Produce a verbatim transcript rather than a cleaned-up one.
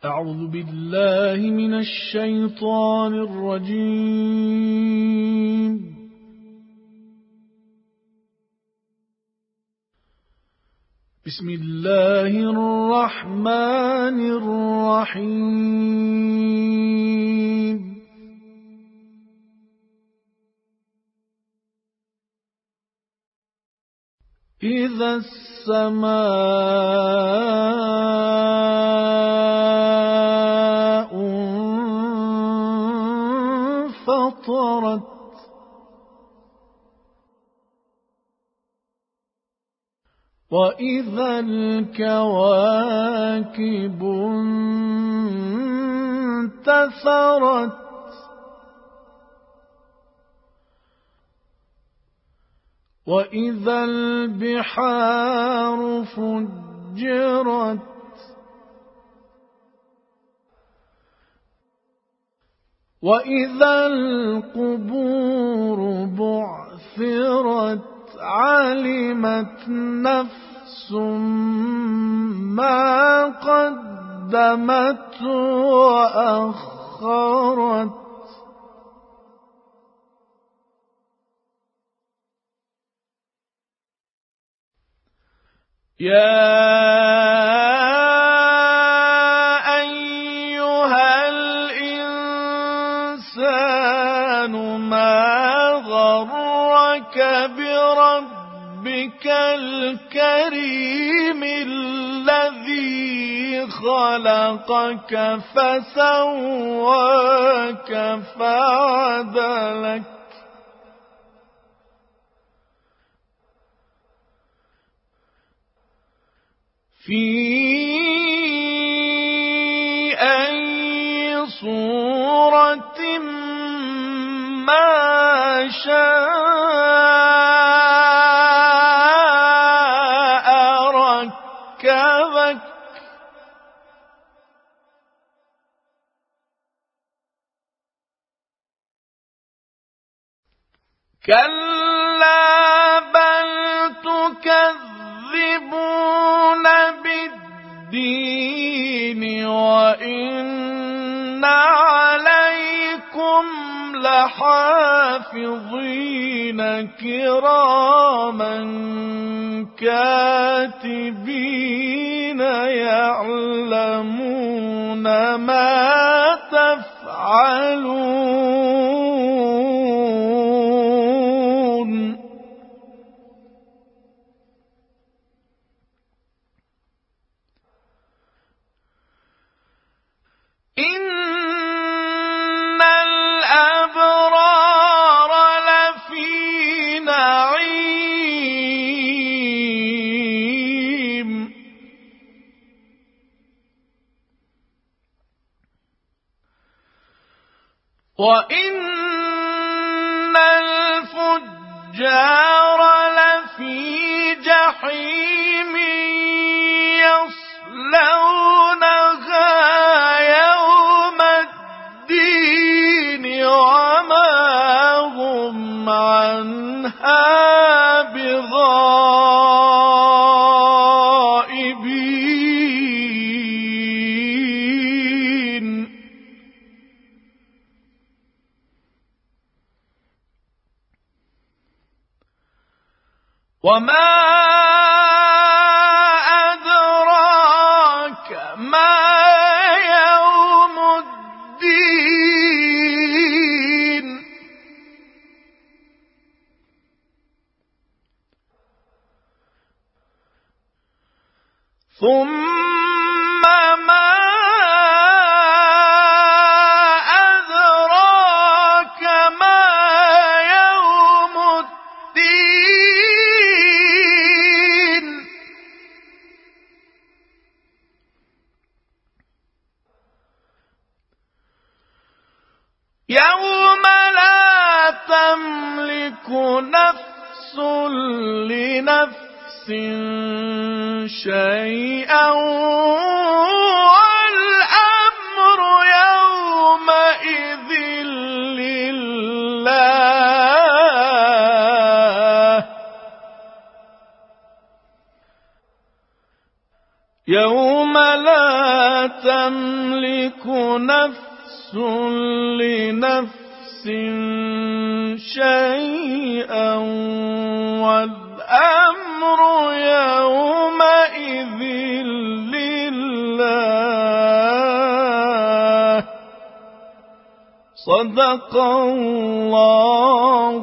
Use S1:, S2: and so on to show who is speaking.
S1: أعوذ بالله من الشيطان الرجيم. بسم الله الرحمن الرحيم. إذا السماء انفطرت وإذا الكواكب انتثرت وإذا البحار فجرت وإذا القبور بعثرت علمت نفس ما قدمت وأخرت يا أيها الإنسان ما غرك بربك الكريم الذي خلقك فسواك فعدلك في أي صورة ما شاء ركبك كلا بل تكذبون بالدين وإن عليكم لحافظين كراما كاتبين يعلمون ما تفعلون إن الأبرار لفي نعيم وإن الفجار لفي جحيم يصلونها وما هم عنها بغائبين وما أدراك ما يوم الدين ثم ما أدراك ما يوم الدين يوم لا تملك نفس لنفس شيئا والأمر يومئذ لله يوم لا تملك نفس لنفس شيئا والأمر يومئذ لله. صدق الله